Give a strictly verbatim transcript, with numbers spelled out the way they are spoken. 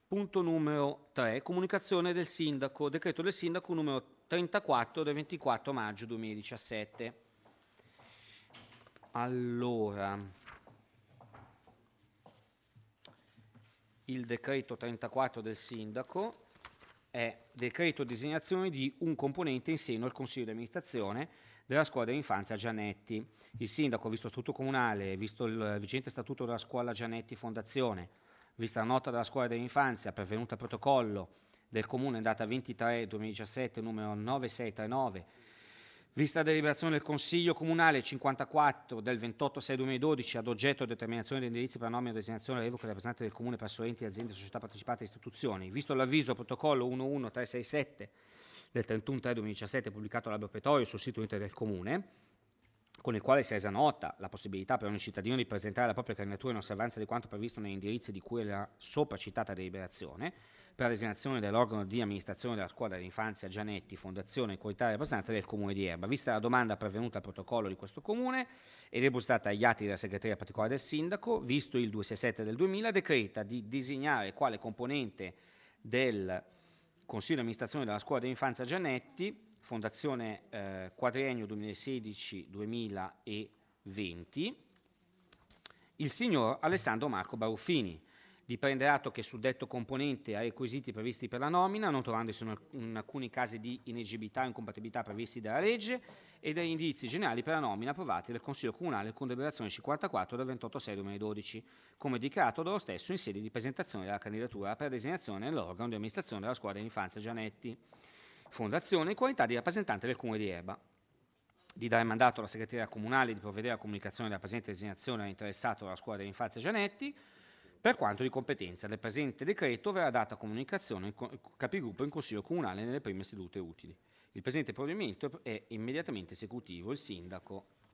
Punto numero tre, comunicazione del sindaco, decreto del sindaco numero trentaquattro del ventiquattro maggio duemiladiciassette. Allora, il decreto trentaquattro del sindaco è decreto designazione di un componente in seno al consiglio di amministrazione della scuola dell'infanzia Gianetti. Il sindaco, visto statuto comunale, visto il vigente statuto della scuola Gianetti Fondazione, vista la nota della scuola dell'infanzia pervenuta a protocollo del comune in data ventitré duemiladiciassette numero novantasei trentanove, vista la deliberazione del Consiglio Comunale cinquantaquattro del ventotto sei duemiladodici ad oggetto determinazione di indirizzi per la nomina e designazione e revoca del rappresentante del Comune presso enti, aziende, società partecipate e istituzioni, visto l'avviso a protocollo uno uno tre sei sette del trentuno tre duemiladiciassette pubblicato all'albo pretorio sul sito internet del Comune, con il quale si è resa nota la possibilità per ogni cittadino di presentare la propria candidatura in osservanza di quanto previsto negli indirizzi di cui è la sopra citata deliberazione, per la designazione dell'organo di amministrazione della scuola dell'infanzia Gianetti, Fondazione Qualità rappresentante del Comune di Erba. Vista la domanda pervenuta al protocollo di questo Comune e depositata agli atti della segreteria particolare del Sindaco, visto il duecentosessantasette del duemila, decreta di designare quale componente del Consiglio di amministrazione della scuola dell'infanzia Gianetti, Fondazione eh, quadriennio duemilasedici duemilaventi, il signor Alessandro Marco Baruffini. Dipende atto che sul detto componente ha i requisiti previsti per la nomina, non trovandosi in, in alcuni casi di inegibilità o incompatibilità previsti dalla legge, e dagli indirizzi generali per la nomina approvati dal Consiglio Comunale con deliberazione cinquantaquattro del ventotto sei duemiladodici, come dichiarato dallo stesso in sede di presentazione della candidatura per designazione nell'organo di amministrazione della scuola dell'infanzia Gianetti Fondazione in qualità di rappresentante del Comune di Erba, di dare mandato alla segreteria comunale di provvedere alla comunicazione della presente designazione all'interessato della scuola dell'infanzia Gianetti. Per quanto di competenza, del presente decreto verrà data comunicazione ai capigruppo in Consiglio Comunale nelle prime sedute utili. Il presente provvedimento è immediatamente esecutivo. Il sindaco